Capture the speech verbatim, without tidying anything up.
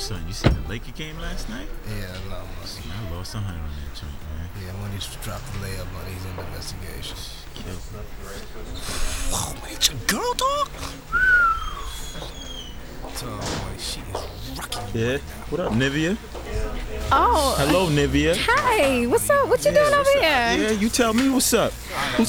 son, you seen the Laker game last night? Yeah, no, money. I lost a hundred on that joint, man. Yeah, money's dropped the layup on these investigations. Whoa, man, it's your girl, dog? So, boy, she is rocking. Yeah. What up, Nivea? Oh. Hello, Nivea. Hi. What's up? What you Yeah, doing what's over up? here? Yeah, you tell me what's up. Who's